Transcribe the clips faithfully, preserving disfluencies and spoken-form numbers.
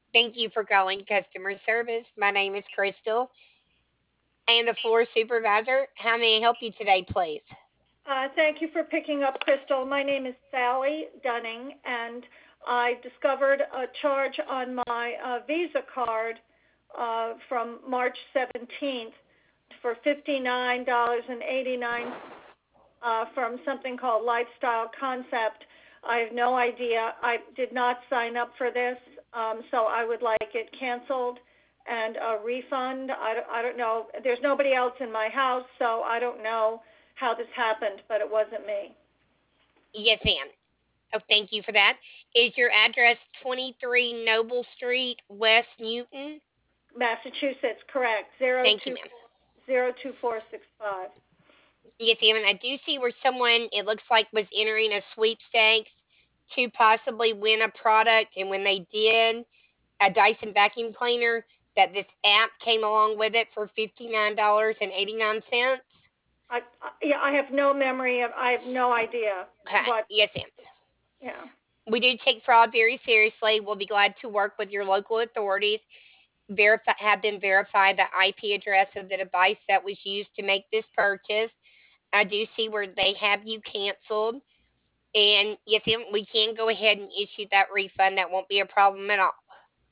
Thank you for calling customer service. My name is Crystal. I am the floor supervisor. How may I help you today, please? Uh, thank you for picking up, Crystal. My name is Sally Dunning, and I discovered a charge on my uh, Visa card uh, from March seventeenth for fifty-nine dollars and eighty-nine cents uh, from something called Lifestyle Concept. I have no idea. I did not sign up for this, um, so I would like it canceled and a refund. I don't, I don't know. There's nobody else in my house, so I don't know how this happened, but it wasn't me. Yes, ma'am. Oh, thank you for that. Is your address twenty-three Noble Street, West Newton? Massachusetts, correct. Zero Thank you, two ma'am. zero two four six five. Yes, ma'am. And I do see where someone, it looks like, was entering a sweepstakes to possibly win a product. And when they did, a Dyson vacuum cleaner, that this app came along with it for fifty-nine dollars and eighty-nine cents. I, I yeah, I have no memory of. I have no idea Okay. what. Yes, ma'am. Yeah. We do take fraud very seriously. We'll be glad to work with your local authorities, verify, have them verify the I P address of the device that was used to make this purchase. I do see where they have you canceled. And yes, ma'am, we can go ahead and issue that refund. That won't be a problem at all.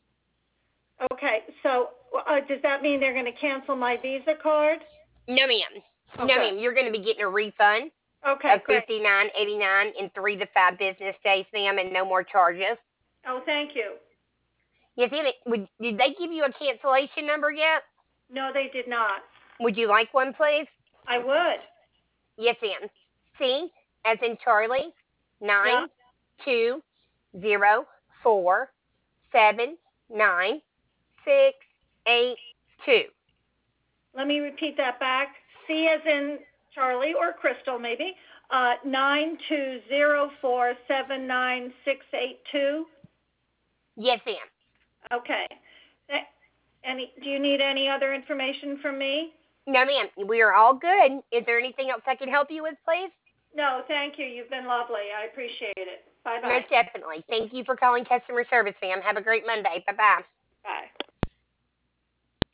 Okay. So uh, does that mean they're going to cancel my Visa card? No, ma'am. Oh, No, good. ma'am. You're going to be getting a refund Okay, of great. fifty nine eighty nine in three to five business days, ma'am, and no more charges. Oh, thank you. Yes, ma'am. Would, did they give you a cancellation number yet? No, they did not. Would you like one, please? I would. Yes, ma'am. C as in Charlie, Yeah. nine two zero four seven nine six eight two. Let me repeat that back. C as in Charlie or Crystal, maybe. Uh, nine two zero four seven nine six eight two. Yes, ma'am. Okay. Any? Do you need any other information from me? No, ma'am. We are all good. Is there anything else I can help you with, please? No, thank you. You've been lovely. I appreciate it. Bye bye. Most definitely. Thank you for calling customer service, ma'am. Have a great Monday. Bye bye. Bye.